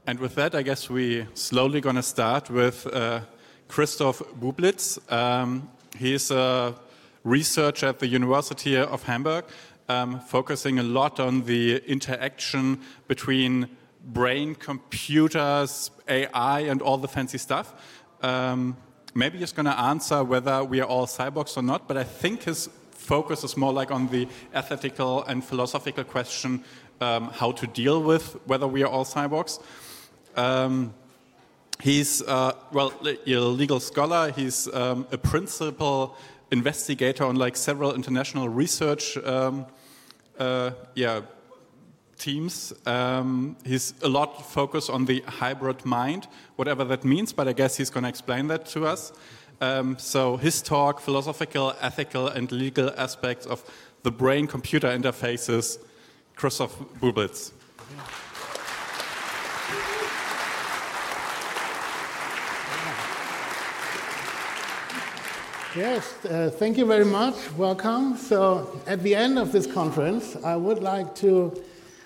And with that, I guess we're slowly going to start with Christoph Bublitz. He's a researcher at the University of Hamburg, focusing a lot on the interaction between brain, computers, AI, and all the fancy stuff. Maybe he's going to answer whether we are all cyborgs or not, but I think his focus is more like on the ethical and philosophical question, how to deal with whether we are all cyborgs. He's a legal scholar. He's a principal investigator on like several international research teams. He's a lot focused on the hybrid mind, whatever that means, but I guess he's going to explain that to us. So his talk, philosophical, ethical, and legal aspects of the brain-computer interfaces, Christoph Bublitz. Yes, thank you very much. Welcome. So at the end of this conference, I would like to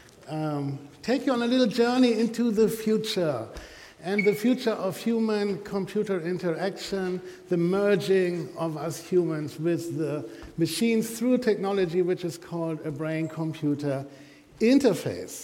take you on a little journey into the future and the future of human-computer interaction, the merging of us humans with the machines through technology which is called a brain-computer interface.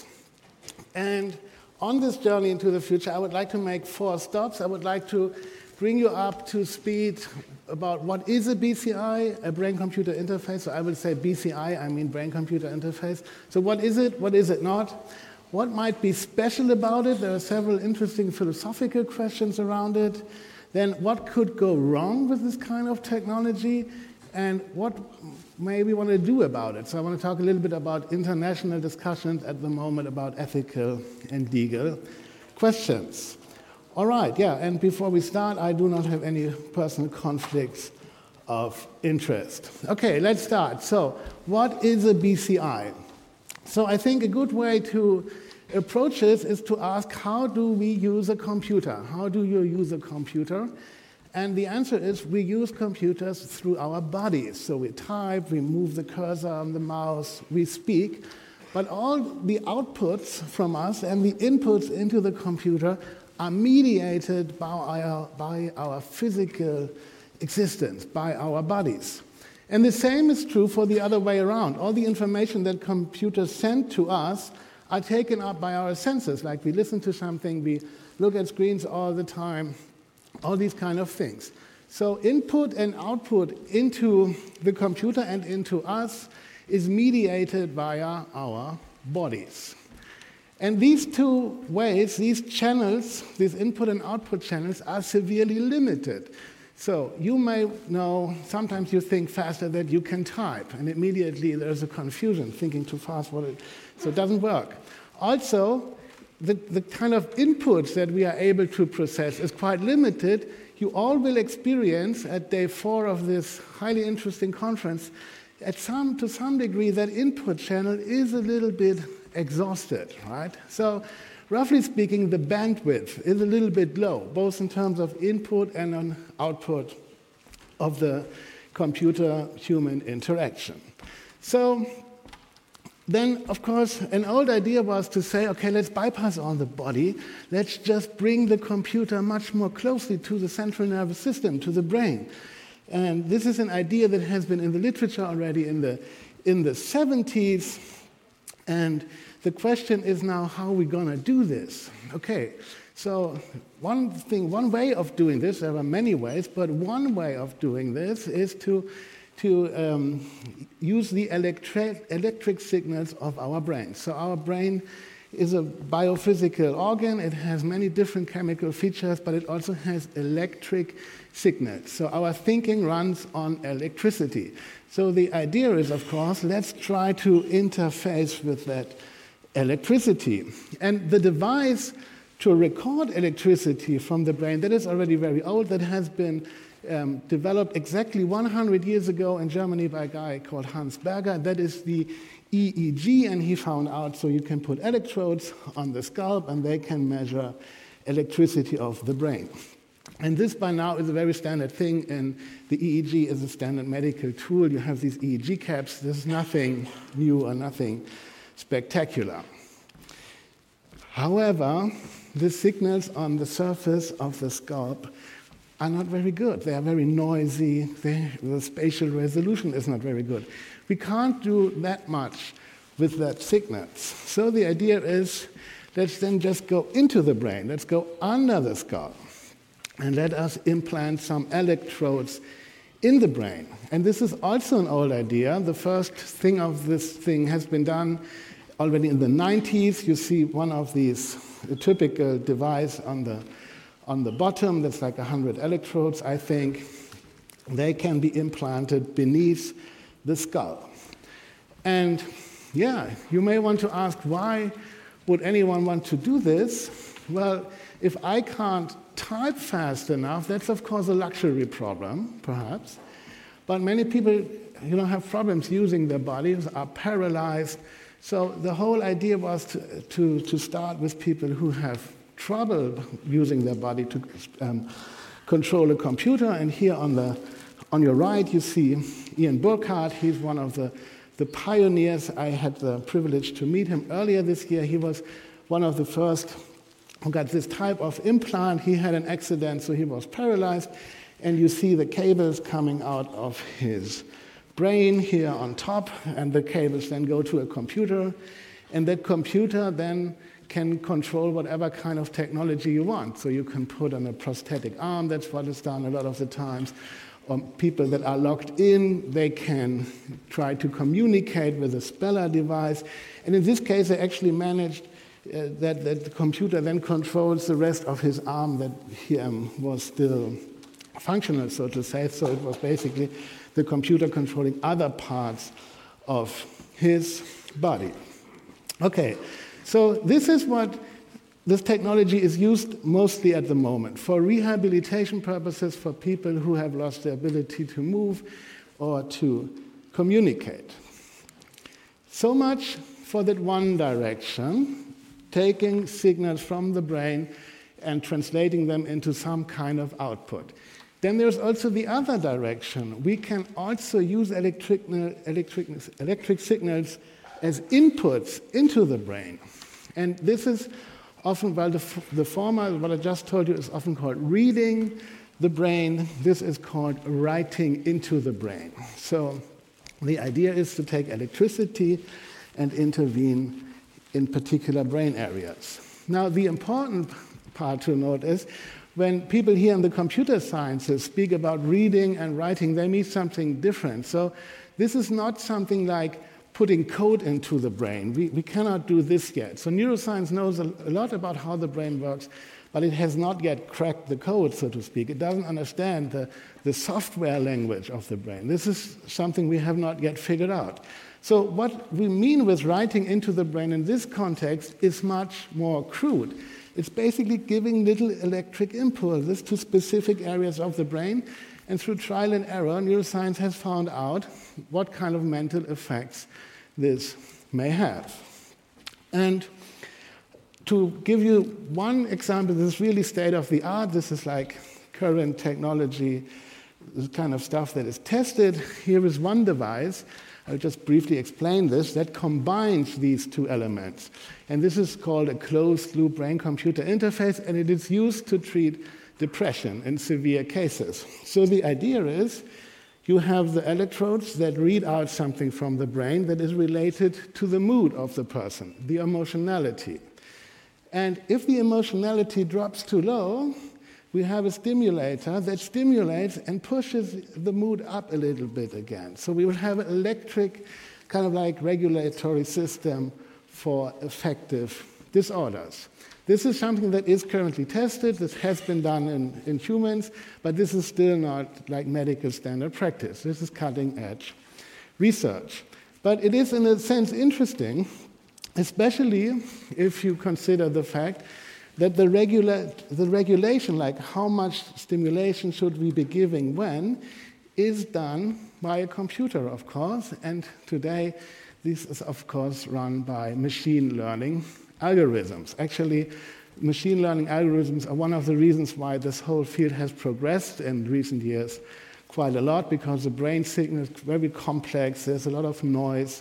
And on this journey into the future, I would like to make 4 stops. I would like to bring you up to speed about what is a BCI, a brain-computer interface. So I would say BCI, I mean brain-computer interface. So what is it? What is it not? What might be special about it? There are several interesting philosophical questions around it. Then what could go wrong with this kind of technology? And what may we want to do about it? So I want to talk a little bit about international discussions at the moment about ethical and legal questions. All right, and before we start, I do not have any personal conflicts of interest. Okay, let's start. So, what is a BCI? So, I think a good way to approach this is to ask, how do we use a computer? How do you use a computer? And the answer is, we use computers through our bodies. So, we type, we move the cursor on the mouse, we speak. But all the outputs from us and the inputs into the computer are mediated by our physical existence, by our bodies. And the same is true for the other way around. All the information that computers send to us are taken up by our senses, like we listen to something, we look at screens all the time, all these kind of things. So input and output into the computer and into us is mediated via our bodies. And these 2 ways, these channels, these input and output channels, are severely limited. So you may know, sometimes you think faster than you can type, and immediately there's a confusion, thinking too fast, so it doesn't work. Also, the kind of inputs that we are able to process is quite limited. You all will experience at day 4 of this highly interesting conference, to some degree, that input channel is a little bit exhausted, right? So roughly speaking, the bandwidth is a little bit low, both in terms of input and on output of the computer-human interaction. So then, of course, an old idea was to say, okay, let's bypass all the body. Let's just bring the computer much more closely to the central nervous system, to the brain. And this is an idea that has been in the literature already in the 70s. And the question is now, how are we going to do this? Okay, so one way of doing this, there are many ways, but one way of doing this is to use the electric signals of our brain. So our brain is a biophysical organ. It has many different chemical features, but it also has electric signals. So our thinking runs on electricity. So the idea is, of course, let's try to interface with that electricity. And the device to record electricity from the brain, that is already very old, that has been developed exactly 100 years ago in Germany by a guy called Hans Berger. That is the EEG, and he found out so you can put electrodes on the scalp and they can measure electricity of the brain. And this by now is a very standard thing, and the EEG is a standard medical tool. You have these EEG caps. There's nothing new or nothing spectacular. However, the signals on the surface of the scalp are not very good. They are very noisy. The spatial resolution is not very good. We can't do that much with that signals. So the idea is, let's then just go into the brain. Let's go under the scalp. And let us implant some electrodes in the brain. And this is also an old idea. The first thing of this thing has been done already in the 90s. You see one of these, a typical device on the bottom. That's like 100 electrodes, I think. They can be implanted beneath the skull. And yeah, you may want to ask, why would anyone want to do this? Well, if I can't type fast enough, that's of course a luxury problem, perhaps. But many people, have problems using their bodies, are paralyzed. So the whole idea was to start with people who have trouble using their body to control a computer. And here on your right, you see Ian Burkhardt. He's one of the pioneers. I had the privilege to meet him earlier this year. He was one of the first who got this type of implant. He had an accident, so he was paralyzed. And you see the cables coming out of his brain here on top, and the cables then go to a computer. And that computer then can control whatever kind of technology you want. So you can put on a prosthetic arm, that's what is done a lot of the times. Or people that are locked in, they can try to communicate with a speller device. And in this case, they actually managed that the computer then controls the rest of his arm that was still functional, so to say. So it was basically the computer controlling other parts of his body. Okay, so this is what this technology is used mostly at the moment for rehabilitation purposes for people who have lost the ability to move or to communicate. So much for that one direction, taking signals from the brain and translating them into some kind of output. Then there's also the other direction. We can also use electric signals as inputs into the brain. And this is often, well, the former, what I just told you, is often called reading the brain. This is called writing into the brain. So the idea is to take electricity and intervene in particular brain areas. Now, the important part to note is when people here in the computer sciences speak about reading and writing, they mean something different. So this is not something like putting code into the brain. We cannot do this yet. So neuroscience knows a lot about how the brain works, but it has not yet cracked the code, so to speak. It doesn't understand the software language of the brain. This is something we have not yet figured out. So what we mean with writing into the brain in this context is much more crude. It's basically giving little electric impulses to specific areas of the brain, and through trial and error, neuroscience has found out what kind of mental effects this may have. And to give you one example, this is really state of the art. This is like current technology, this kind of stuff that is tested. Here is one device. I'll just briefly explain this, that combines these two elements. And this is called a closed-loop brain-computer interface, and it is used to treat depression in severe cases. So the idea is you have the electrodes that read out something from the brain that is related to the mood of the person, the emotionality. And if the emotionality drops too low, we have a stimulator that stimulates and pushes the mood up a little bit again. So we will have an electric kind of like regulatory system for affective disorders. This is something that is currently tested. This has been done in humans, but this is still not like medical standard practice. This is cutting-edge research. But it is, in a sense, interesting, especially if you consider the fact that the regulation, like how much stimulation should we be giving when, is done by a computer, of course. And today, this is, of course, run by machine learning algorithms. Actually, machine learning algorithms are one of the reasons why this whole field has progressed in recent years quite a lot, because the brain signal is very complex, there's a lot of noise,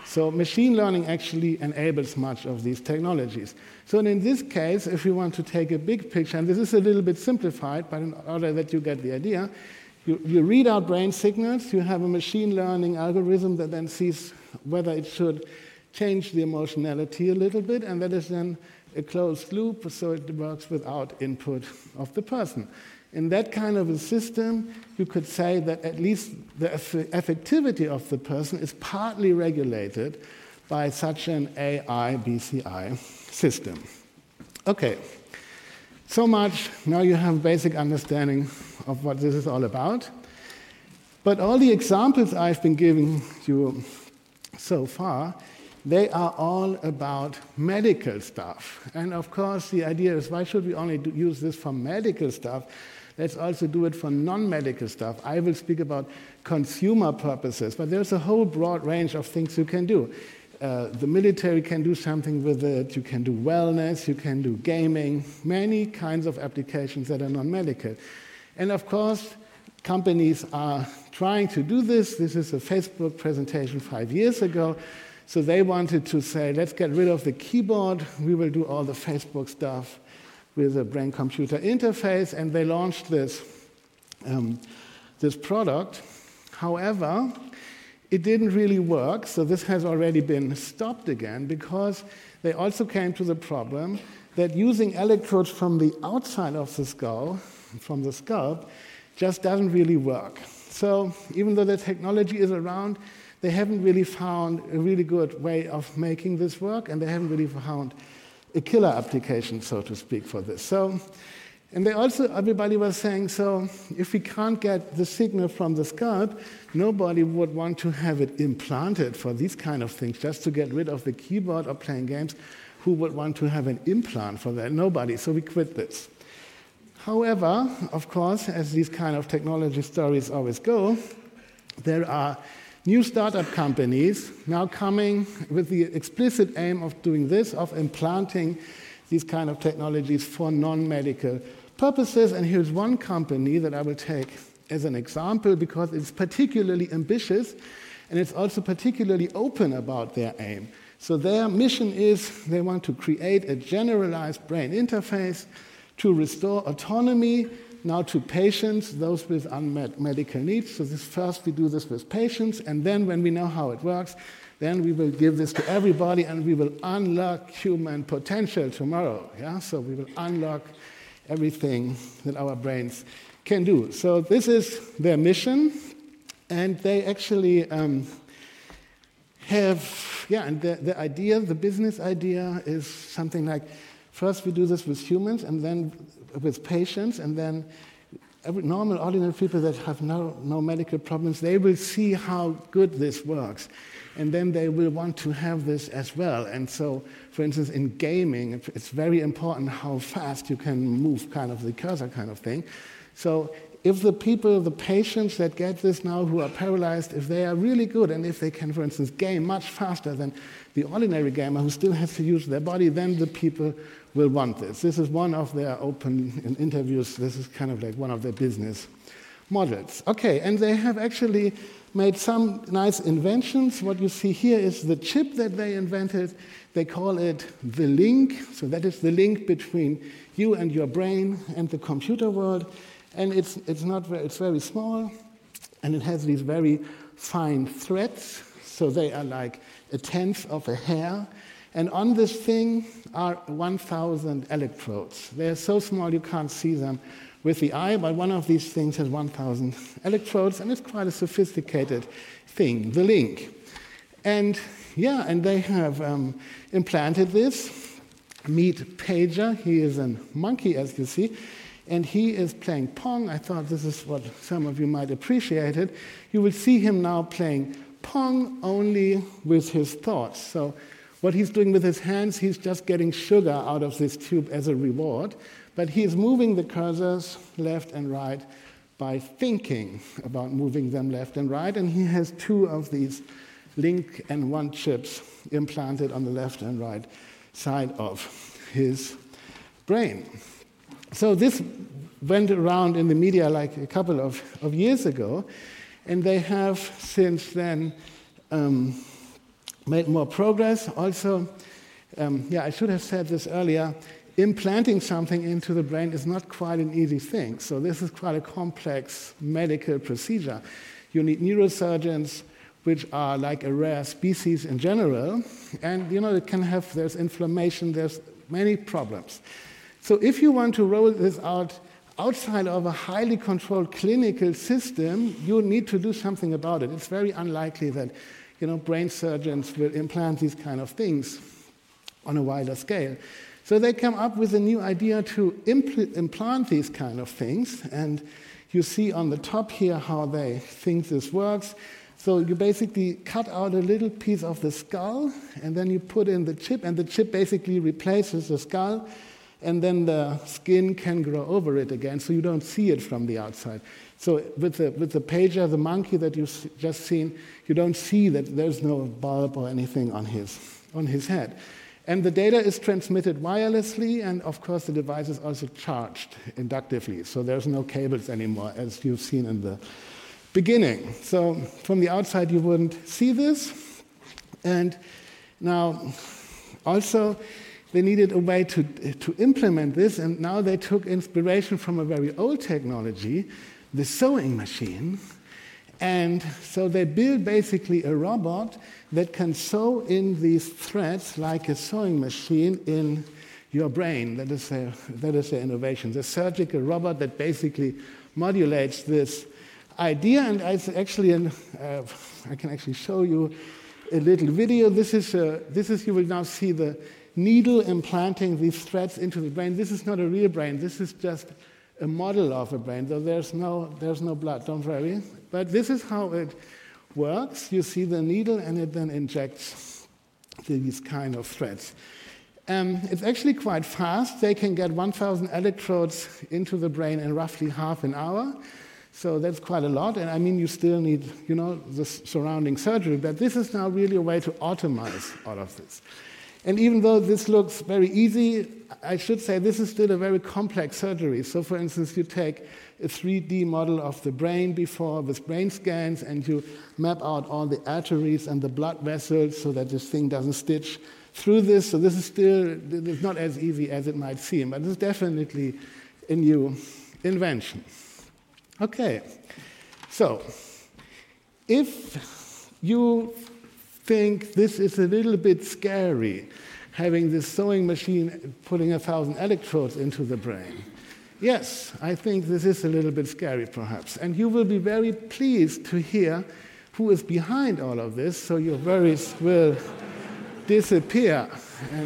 So machine learning actually enables much of these technologies. So in this case, if you want to take a big picture, and this is a little bit simplified, but in order that you get the idea, you read out brain signals, you have a machine learning algorithm that then sees whether it should change the emotionality a little bit, and that is then a closed loop, so it works without input of the person. In that kind of a system, you could say that at least the effectivity of the person is partly regulated by such an AI BCI system. Okay, so much. Now you have a basic understanding of what this is all about. But all the examples I've been giving you so far, they are all about medical stuff. And of course, the idea is, why should we only use this for medical stuff? Let's also do it for non-medical stuff. I will speak about consumer purposes, but there's a whole broad range of things you can do. The military can do something with it. You can do wellness. You can do gaming. Many kinds of applications that are non-medical. And of course, companies are trying to do this. This is a Facebook presentation 5 years ago. So they wanted to say, let's get rid of the keyboard. We will do all the Facebook stuff with a brain-computer interface. And they launched this product. However, it didn't really work. So this has already been stopped again because they also came to the problem that using electrodes from the outside of the skull, from the scalp, just doesn't really work. So even though the technology is around, they haven't really found a really good way of making this work, and they haven't really found a killer application, so to speak, for this. So, and they also, everybody was saying, so if we can't get the signal from the scalp, nobody would want to have it implanted for these kind of things, just to get rid of the keyboard or playing games. Who would want to have an implant for that? Nobody, so we quit this. However, of course, as these kind of technology stories always go, there are new startup companies now coming with the explicit aim of doing this, of implanting these kind of technologies for non-medical purposes. And here's one company that I will take as an example because it's particularly ambitious and it's also particularly open about their aim. So their mission is they want to create a generalized brain interface to restore autonomy now to patients, those with unmet medical needs. So first we do this with patients, and then when we know how it works, then we will give this to everybody, and we will unlock human potential tomorrow. Yeah? So we will unlock everything that our brains can do. So this is their mission, and they actually and the idea, the business idea is something like, first we do this with humans, and then with patients, and then normal, ordinary people that have no medical problems, they will see how good this works. And then they will want to have this as well. And so, for instance, in gaming, it's very important how fast you can move kind of the cursor kind of thing. So if the people, the patients that get this now who are paralyzed, if they are really good, and if they can, for instance, game much faster than the ordinary gamer who still has to use their body, then the people will want this. This is one of their open interviews. This is kind of like one of their business models. Okay, and they have actually made some nice inventions. What you see here is the chip that they invented. They call it the link. So that is the link between you and your brain and the computer world. And it's very small, and it has these very fine threads. So they are like a tenth of a hair. And on this thing are 1,000 electrodes. They're so small you can't see them with the eye, but one of these things has 1,000 electrodes, and it's quite a sophisticated thing, the link. And yeah, and they have implanted this. Meet Pager. He is a monkey, as you see, and he is playing Pong. I thought this is what some of you might appreciate it. You will see him now playing Pong only with his thoughts. So what he's doing with his hands, he's just getting sugar out of this tube as a reward. But he's moving the cursors left and right by thinking about moving them left and right. And he has 2 of these link and 1 chips implanted on the left and right side of his brain. So this went around in the media like a couple of years ago. And they have since then made more progress. Also, I should have said this earlier, implanting something into the brain is not quite an easy thing. So this is quite a complex medical procedure. You need neurosurgeons, which are like a rare species in general. And, it can have, there's inflammation, there's many problems. So if you want to roll this out outside of a highly controlled clinical system, you need to do something about it. It's very unlikely that, brain surgeons will implant these kind of things on a wider scale. So they come up with a new idea to implant these kind of things. And you see on the top here how they think this works. So you basically cut out a little piece of the skull, and then you put in the chip, and the chip basically replaces the skull, and then the skin can grow over it again, so you don't see it from the outside. So with the pager, the monkey that you've just seen, you don't see that there's no bulb or anything on his head. And the data is transmitted wirelessly, and of course the device is also charged inductively, so there's no cables anymore, as you've seen in the beginning. So from the outside you wouldn't see this. And now also they needed a way to implement this, and now they took inspiration from a very old technology, the sewing machine. And so they built basically a robot that can sew in these threads like a sewing machine in your brain. That is their innovation. The surgical robot that basically modulates this idea, and it's actually I can actually show you a little video. This is you will now see the needle implanting these threads into the brain. This is not a real brain. This is just a model of a brain. So there's no blood. Don't worry. But this is how it works. You see the needle, and it then injects these kind of threads. It's actually quite fast. They can get 1,000 electrodes into the brain in roughly half an hour. So that's quite a lot, and I mean, you still need, the surrounding surgery, but this is now really a way to automate all of this. And even though this looks very easy, I should say this is still a very complex surgery. So for instance, you take a 3D model of the brain before with brain scans, and you map out all the arteries and the blood vessels so that this thing doesn't stitch through this. So this is still, it's not as easy as it might seem, but it's definitely a new invention. Okay, so if you think this is a little bit scary, having this sewing machine putting 1,000 electrodes into the brain, yes, I think this is a little bit scary perhaps. And you will be very pleased to hear who is behind all of this, so your worries will disappear. And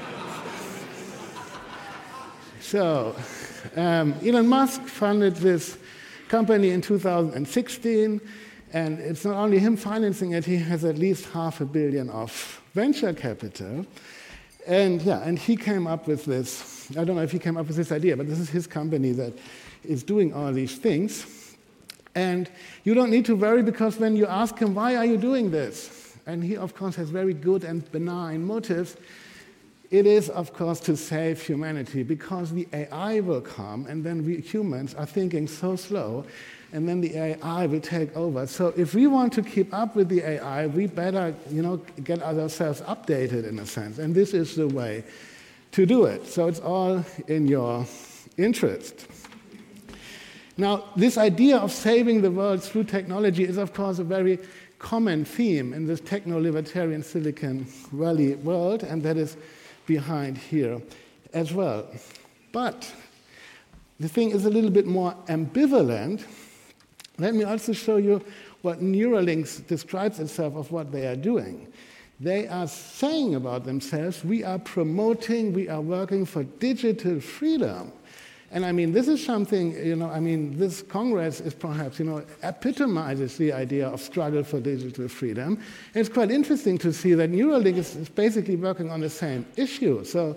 so Elon Musk funded this company in 2016, and it's not only him financing it, he has at least $500 million of venture capital. And he came up with this, I don't know if he came up with this idea, but this is his company that is doing all these things. And you don't need to worry, because when you ask him, why are you doing this? And he, of course, has very good and benign motives. It is, of course, to save humanity, because the AI will come, and then we humans are thinking so slow, and then the AI will take over. So if we want to keep up with the AI, we better, get ourselves updated in a sense, and this is the way to do it. So it's all in your interest. Now, this idea of saving the world through technology is, of course, a very common theme in this techno-libertarian Silicon Valley world, and that is behind here as well. But the thing is a little bit more ambivalent. Let me also show you what Neuralink describes itself of what they are doing. They are saying about themselves, we are promoting, we are working for digital freedom. And I mean, this is something, this Congress is perhaps, epitomizes the idea of struggle for digital freedom. And it's quite interesting to see that Neuralink is basically working on the same issue. So,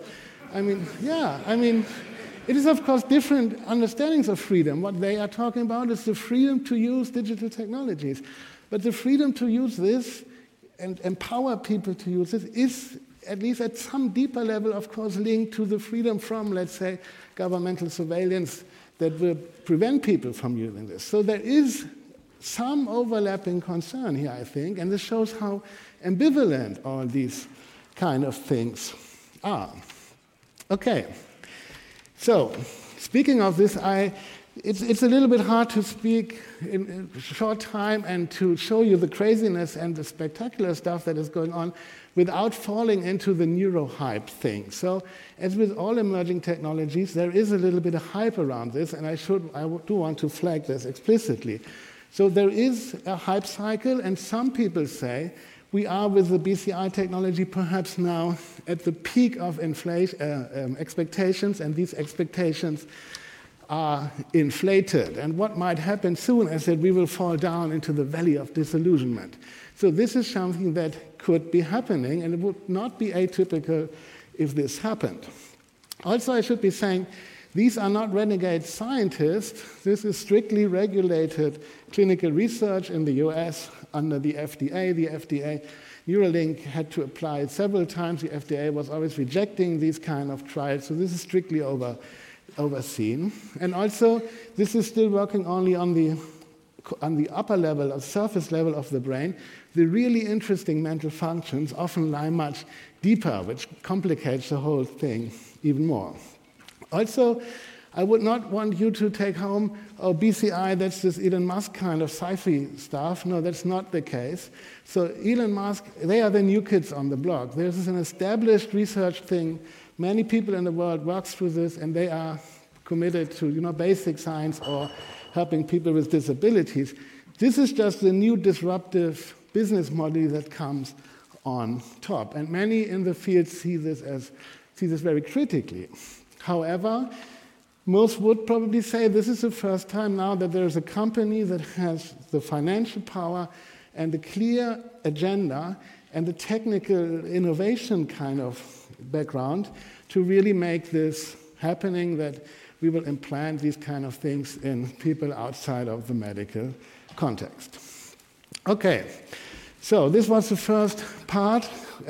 it is, of course, different understandings of freedom. What they are talking about is the freedom to use digital technologies. But the freedom to use this and empower people to use this is, at least at some deeper level, of course, linked to the freedom from, let's say, governmental surveillance that will prevent people from using this. So there is some overlapping concern here, I think, and this shows how ambivalent all these kind of things are. Okay, so speaking of this, it's a little bit hard to speak in a short time and to show you the craziness and the spectacular stuff that is going on without falling into the neurohype thing. So, as with all emerging technologies, there is a little bit of hype around this, and I do want to flag this explicitly. So there is a hype cycle, and some people say we are, with the BCI technology, perhaps now at the peak of expectations, and these expectations are inflated. And what might happen soon is that we will fall down into the valley of disillusionment. So this is something that could be happening, and it would not be atypical if this happened. Also, I should be saying, these are not renegade scientists. This is strictly regulated clinical research in the US under the FDA. The FDA, Neuralink had to apply it several times. The FDA was always rejecting these kind of trials, so this is strictly overseen. And also, this is still working only on the upper level, or surface level of the brain. The really interesting mental functions often lie much deeper, which complicates the whole thing even more. Also, I would not want you to take home, oh, BCI, that's this Elon Musk kind of sci-fi stuff. No, that's not the case. So Elon Musk, they are the new kids on the block. There's an established research thing. Many people in the world work through this, and they are committed to, basic science or helping people with disabilities. This is just the new disruptive business model that comes on top. And many in the field see this very critically. However, most would probably say this is the first time now that there is a company that has the financial power and the clear agenda and the technical innovation kind of background to really make this happening, that we will implant these kind of things in people outside of the medical context. Okay, so this was the first part.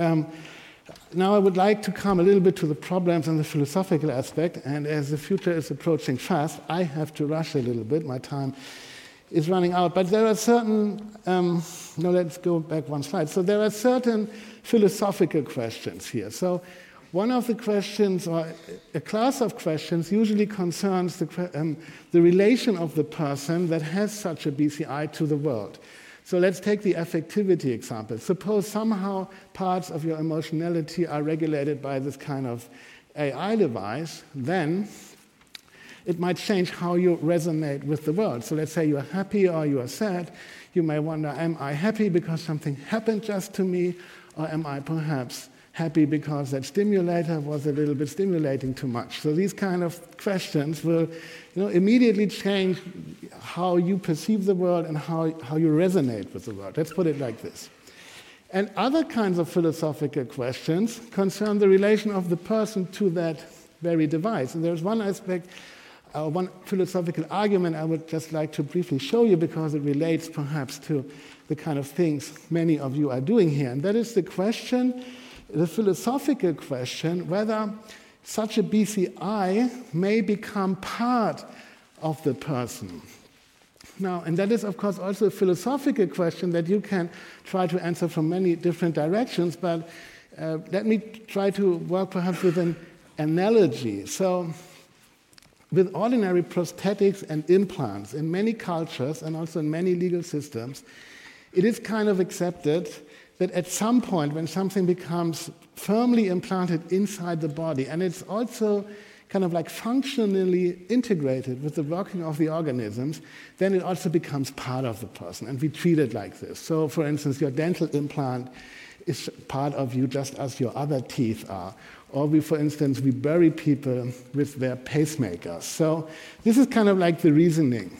Now I would like to come a little bit to the problems and the philosophical aspect, and as the future is approaching fast, I have to rush a little bit. My time is running out. But there are certain, let's go back one slide. So there are certain philosophical questions here. So one of the questions, or a class of questions, usually concerns the relation of the person that has such a BCI to the world. So let's take the affectivity example. Suppose somehow parts of your emotionality are regulated by this kind of AI device, then it might change how you resonate with the world. So let's say you are happy or you are sad. You may wonder, am I happy because something happened just to me, or am I perhaps happy because that stimulator was a little bit stimulating too much? So these kind of questions will immediately change how you perceive the world and how you resonate with the world. Let's put it like this. And other kinds of philosophical questions concern the relation of the person to that very device. And there's one aspect, one philosophical argument I would just like to briefly show you, because it relates perhaps to the kind of things many of you are doing here. And that is the philosophical question, whether such a BCI may become part of the person. Now, and that is, of course, also a philosophical question that you can try to answer from many different directions, but let me try to work perhaps with an analogy. So, with ordinary prosthetics and implants in many cultures and also in many legal systems, it is kind of accepted that at some point when something becomes firmly implanted inside the body, and it's also kind of like functionally integrated with the working of the organisms, then it also becomes part of the person, and we treat it like this. So, for instance, your dental implant is part of you just as your other teeth are. Or for instance, we bury people with their pacemakers. So this is kind of like the reasoning.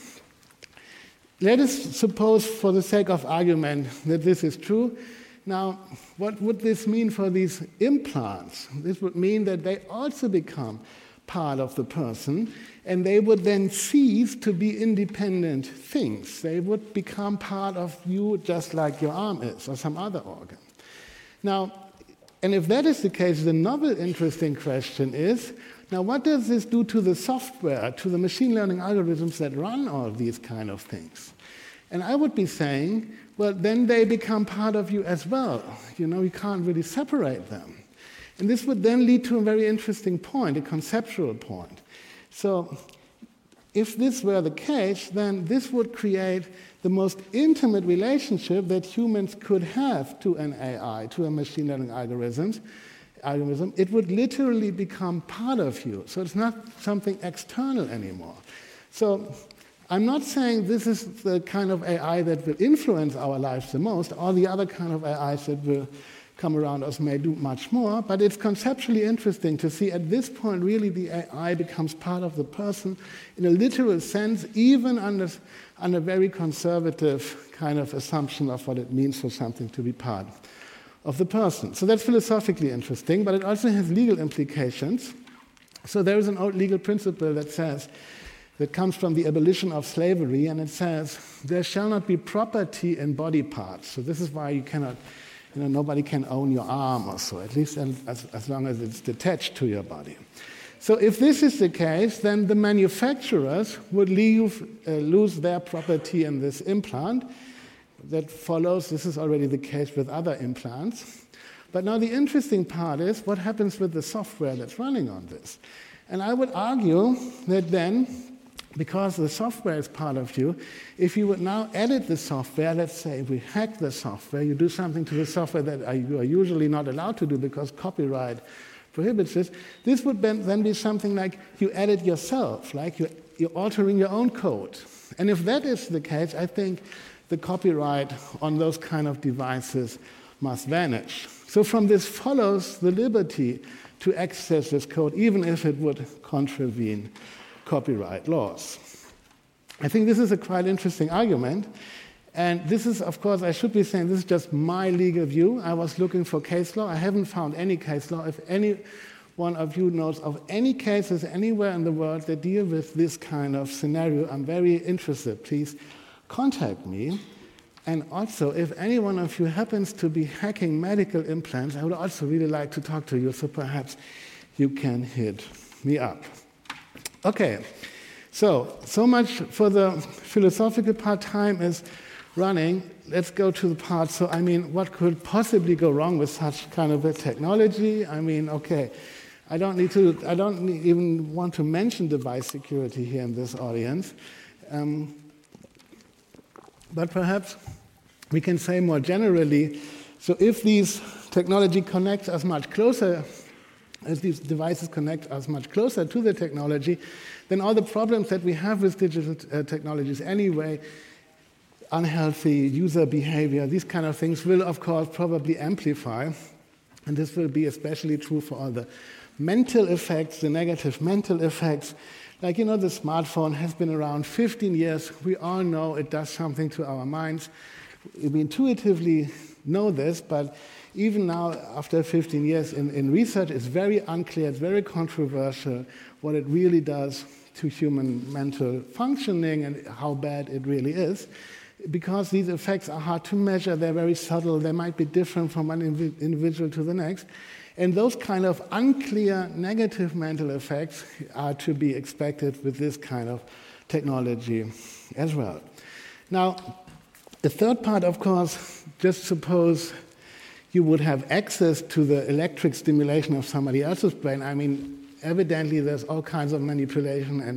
Let us suppose, for the sake of argument, that this is true. Now, what would this mean for these implants? This would mean that they also become part of the person, and they would then cease to be independent things. They would become part of you just like your arm is, or some other organ. Now, and if that is the case, the novel, interesting question is, now what does this do to the software, to the machine learning algorithms that run all these kind of things? And I would be saying, well, then they become part of you as well. You can't really separate them. And this would then lead to a very interesting point, a conceptual point. So if this were the case, then this would create the most intimate relationship that humans could have to an AI, to a machine learning algorithm. It would literally become part of you. So it's not something external anymore. So I'm not saying this is the kind of AI that will influence our lives the most. All the other kind of AIs that will come around us may do much more, but it's conceptually interesting to see at this point really the AI becomes part of the person in a literal sense, even under very conservative kind of assumption of what it means for something to be part of the person. So that's philosophically interesting, but it also has legal implications. So there is an old legal principle that comes from the abolition of slavery, and it says, there shall not be property in body parts. So this is why you cannot, nobody can own your arm or so, at least as long as it's detached to your body. So if this is the case, then the manufacturers would lose their property in this implant. That follows, this is already the case with other implants. But now the interesting part is what happens with the software that's running on this. And I would argue that then, because the software is part of you, if you would now edit the software, let's say we hack the software, you do something to the software that you are usually not allowed to do because copyright prohibits this would then be something like you edit yourself, like you're altering your own code. And if that is the case, I think the copyright on those kind of devices must vanish. So from this follows the liberty to access this code, even if it would contravene copyright laws. I think this is a quite interesting argument. And this is, of course, I should be saying this is just my legal view. I was looking for case law. I haven't found any case law. If any one of you knows of any cases anywhere in the world that deal with this kind of scenario, I'm very interested. Please contact me. And also, if any one of you happens to be hacking medical implants, I would also really like to talk to you, so perhaps you can hit me up. Okay, so much for the philosophical part. Time is running. Let's go to the part. So, what could possibly go wrong with such kind of a technology? Okay, I don't even want to mention device security here in this audience. But perhaps we can say more generally, so if these technology connects us much closer, as these devices connect us much closer to the technology, then all the problems that we have with digital technologies anyway, unhealthy user behavior, these kind of things will, of course, probably amplify. And this will be especially true for all the mental effects, the negative mental effects. Like, the smartphone has been around 15 years. We all know it does something to our minds. We intuitively know this, but even now, after 15 years in research, it's very unclear, it's very controversial what it really does to human mental functioning and how bad it really is. Because these effects are hard to measure, they're very subtle, they might be different from one individual to the next. And those kind of unclear negative mental effects are to be expected with this kind of technology as well. Now, the third part, of course, just suppose you would have access to the electric stimulation of somebody else's brain. Evidently there's all kinds of manipulation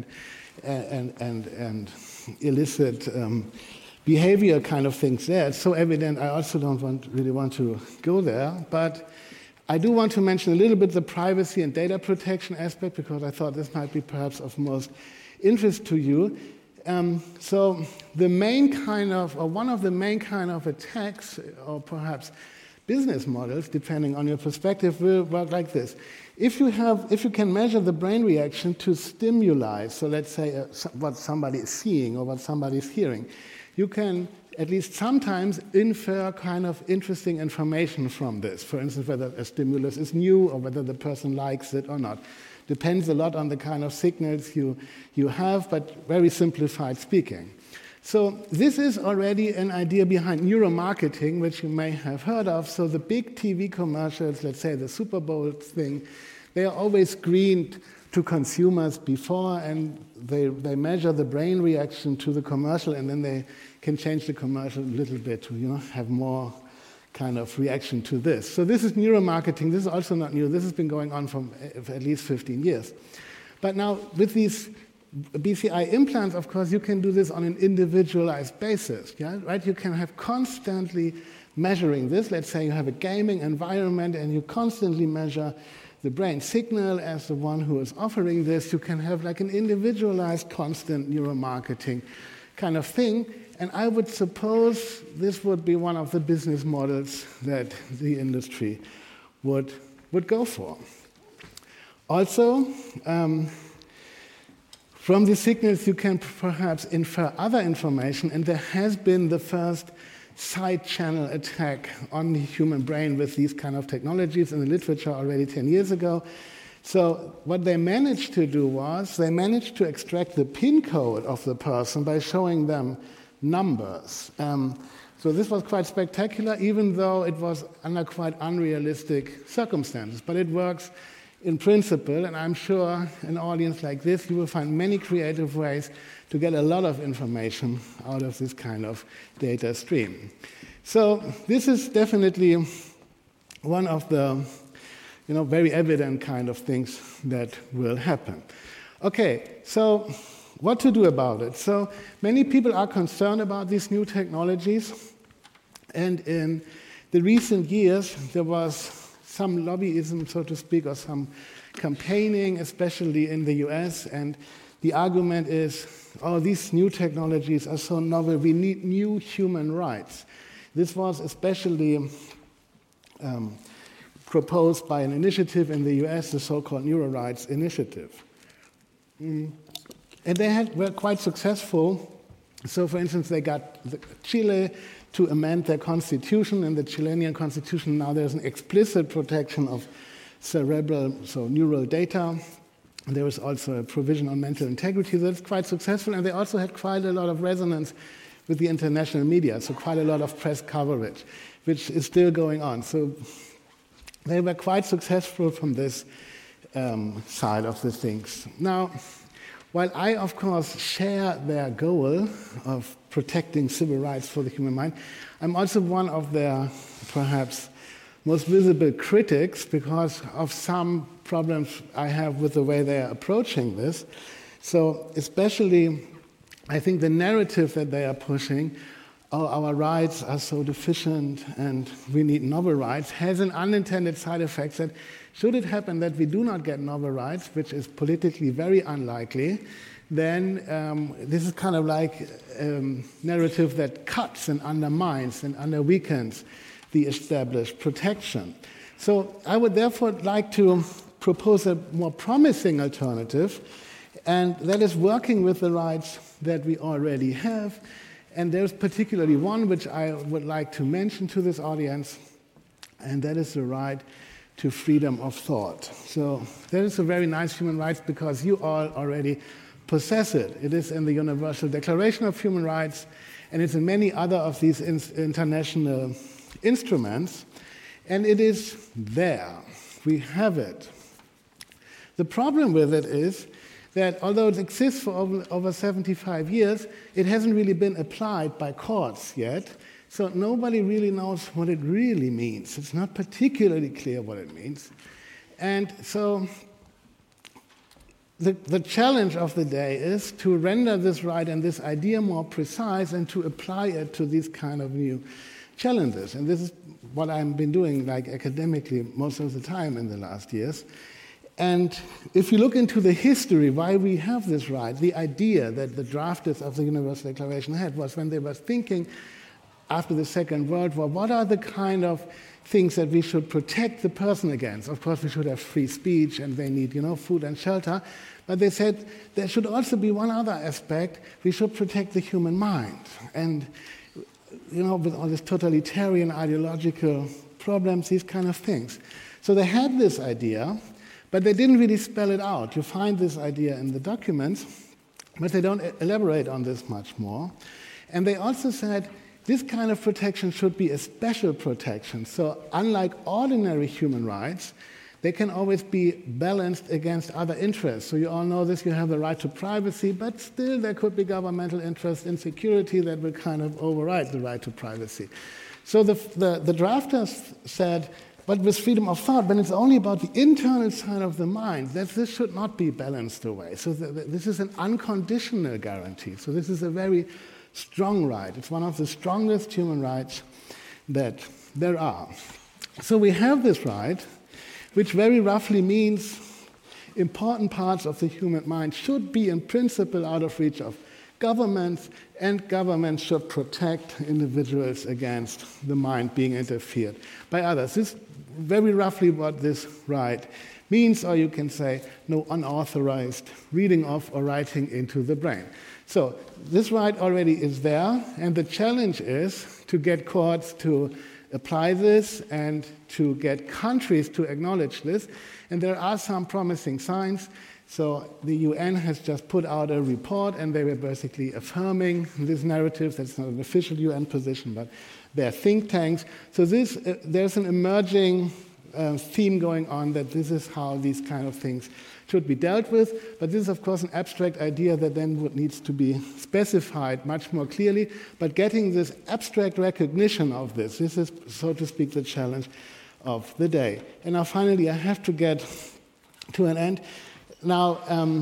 and illicit behavior kind of things there. It's so evident, I also don't really want to go there. But I do want to mention a little bit the privacy and data protection aspect, because I thought this might be perhaps of most interest to you. So the main kind of, or one of the main kind of attacks, or perhaps business models, depending on your perspective, will work like this. If you can measure the brain reaction to stimuli, so let's say what somebody is seeing or what somebody is hearing, you can at least sometimes infer kind of interesting information from this. For instance, whether a stimulus is new or whether the person likes it or not. Depends a lot on the kind of signals you have, but very simplified speaking. So this is already an idea behind neuromarketing, which you may have heard of. So the big TV commercials, let's say the Super Bowl thing, they are always screened to consumers before, and they measure the brain reaction to the commercial, and then they can change the commercial a little bit to have more kind of reaction to this. So this is neuromarketing. This is also not new. This has been going on for at least 15 years. But now with these BCI implants, of course, you can do this on an individualized basis, right? You can have constantly measuring this. Let's say you have a gaming environment and you constantly measure the brain signal as the one who is offering this. You can have like an individualized, constant neuromarketing kind of thing. And I would suppose this would be one of the business models that the industry would go for. Also, from the signals, you can perhaps infer other information, and there has been the first side channel attack on the human brain with these kind of technologies in the literature already 10 years ago. So what they managed to do was they managed to extract the PIN code of the person by showing them numbers. So this was quite spectacular, even though it was under quite unrealistic circumstances. But it works in principle, and I'm sure an audience like this, you will find many creative ways to get a lot of information out of this kind of data stream. So this is definitely one of the very evident kind of things that will happen. Okay, so what to do about it? So many people are concerned about these new technologies, and in the recent years there was some lobbyism, so to speak, or some campaigning, especially in the US, and the argument is, oh, these new technologies are so novel, we need new human rights. This was especially proposed by an initiative in the US, the so-called NeuroRights Initiative. And they were quite successful. So, for instance, they got Chile to amend their constitution. In the Chilean constitution now there's an explicit protection of cerebral, so neural data. There was also a provision on mental integrity that's quite successful, and they also had quite a lot of resonance with the international media, so quite a lot of press coverage, which is still going on. So they were quite successful from this side of the things. Now, while I, of course, share their goal of protecting civil rights for the human mind, I'm also one of their, perhaps, most visible critics because of some problems I have with the way they are approaching this. So especially, I think the narrative that they are pushing, oh, our rights are so deficient and we need novel rights, has an unintended side effect that should it happen that we do not get novel rights, which is politically very unlikely, then this is kind of like a narrative that cuts and undermines and weakens the established protection. So I would therefore like to propose a more promising alternative, and that is working with the rights that we already have. And there's particularly one which I would like to mention to this audience, and that is the right to freedom of thought. So that is a very nice human right because you all already possess it. It is in the Universal Declaration of Human Rights, and it's in many other of these international instruments, and it is there. We have it. The problem with it is that although it exists for over 75 years, it hasn't really been applied by courts yet, so nobody really knows what it really means. It's not particularly clear what it means. And so the challenge of the day is to render this right and this idea more precise and to apply it to these kind of new challenges. And this is what I've been doing like academically most of the time in the last years. And if you look into the history why we have this right, the idea that the drafters of the Universal Declaration had was when they were thinking after the Second World War, what are the kind of things that we should protect the person against? Of course, we should have free speech and they need, food and shelter. But they said there should also be one other aspect. We should protect the human mind. And, with all these totalitarian ideological problems, these kind of things. So they had this idea, but they didn't really spell it out. You find this idea in the documents, but they don't elaborate on this much more. And they also said this kind of protection should be a special protection. So unlike ordinary human rights, they can always be balanced against other interests. So you all know this, you have the right to privacy, but still there could be governmental interest in security that will kind of override the right to privacy. So the drafters said, but with freedom of thought, when it's only about the internal side of the mind, that this should not be balanced away. So this is an unconditional guarantee. So this is a very strong right. It's one of the strongest human rights that there are. So we have this right, which very roughly means important parts of the human mind should be in principle out of reach of governments, and governments should protect individuals against the mind being interfered by others. This is very roughly what this right means, or you can say no unauthorized reading of or writing into the brain. So this right already is there, and the challenge is to get courts to apply this and to get countries to acknowledge this. And there are some promising signs. So the UN has just put out a report, and they were basically affirming this narrative. That's not an official UN position, but they're think tanks. So there's an emerging theme going on that this is how these kind of things should be dealt with. But this is, of course, an abstract idea that then would needs to be specified much more clearly. But getting this abstract recognition of this is, so to speak, the challenge of the day. And now finally, I have to get to an end. Now,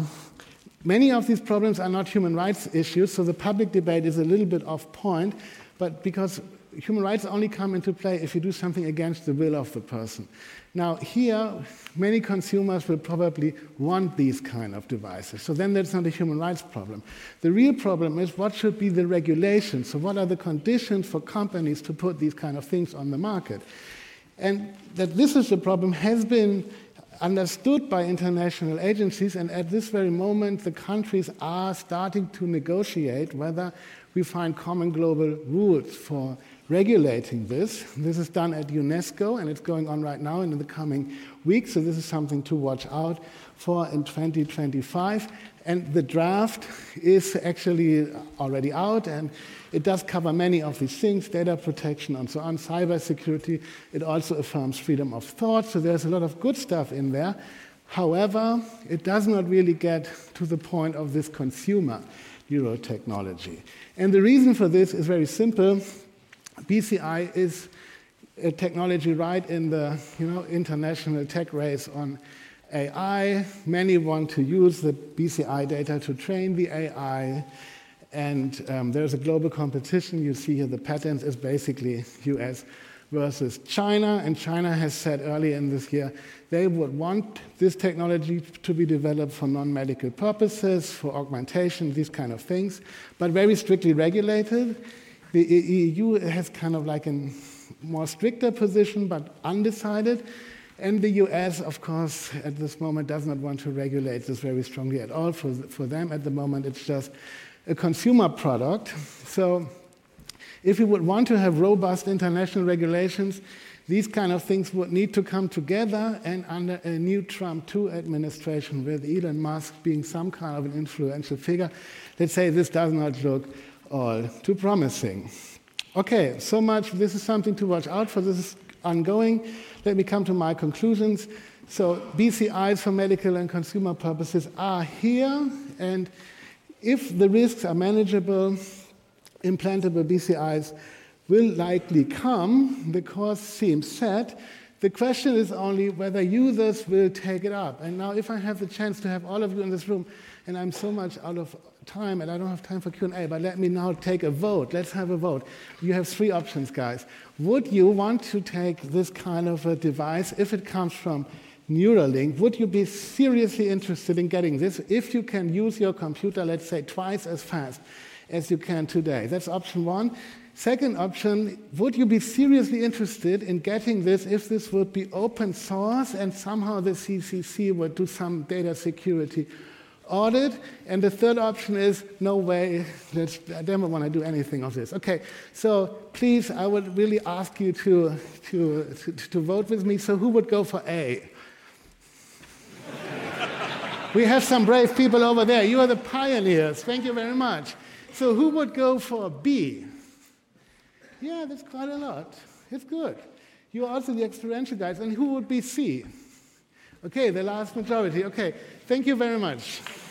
many of these problems are not human rights issues, so the public debate is a little bit off point, but because human rights only come into play if you do something against the will of the person. Now, here, many consumers will probably want these kind of devices, so then that's not a human rights problem. The real problem is what should be the regulation, so what are the conditions for companies to put these kind of things on the market? And that this is the problem has been understood by international agencies, and at this very moment the countries are starting to negotiate whether we find common global rules for regulating this. This is done at UNESCO, and it's going on right now and in the coming weeks, so this is something to watch out for in 2025. And the draft is actually already out, and it does cover many of these things, data protection and so on, cybersecurity. It also affirms freedom of thought, so there's a lot of good stuff in there. However, it does not really get to the point of this consumer neurotechnology. And the reason for this is very simple. BCI is a technology right in the international tech race on AI. Many want to use the BCI data to train the AI, and there's a global competition. You see here the patents is basically US versus China, and China has said earlier in this year they would want this technology to be developed for non-medical purposes, for augmentation, these kind of things, but very strictly regulated. The EU has kind of like a more stricter position, but undecided. And the US, of course, at this moment does not want to regulate this very strongly at all. For them, at the moment, it's just a consumer product. So if we would want to have robust international regulations, these kind of things would need to come together, and under a new Trump 2 administration with Elon Musk being some kind of an influential figure, let's say this does not look all too promising. Okay, so much. This is something to watch out for. This is ongoing. Let me come to my conclusions. So BCIs for medical and consumer purposes are here, and if the risks are manageable, implantable BCIs will likely come. The course seems set. The question is only whether users will take it up. And now if I have the chance to have all of you in this room, and I'm so much out of time, and I don't have time for Q&A, but let me now take a vote. Let's have a vote. You have three options, guys. Would you want to take this kind of a device if it comes from Neuralink? Would you be seriously interested in getting this if you can use your computer, let's say, twice as fast as you can today? That's option one. Second option, would you be seriously interested in getting this if this would be open source and somehow the CCC would do some data security audit? And the third option is, no way, I don't want to do anything of this. Okay, so please, I would really ask you to vote with me. So who would go for A? We have some brave people over there. You are the pioneers. Thank you very much. So who would go for B? Yeah, that's quite a lot. It's good. You're also the experiential guys. And who would be C? Okay, the last majority. Okay, thank you very much.